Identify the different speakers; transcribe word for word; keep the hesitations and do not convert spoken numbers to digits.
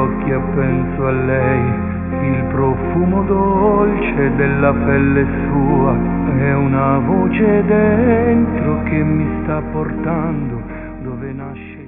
Speaker 1: occhi e penso a lei, il profumo dolce della pelle sua, è una voce dentro che mi sta portando dove nasce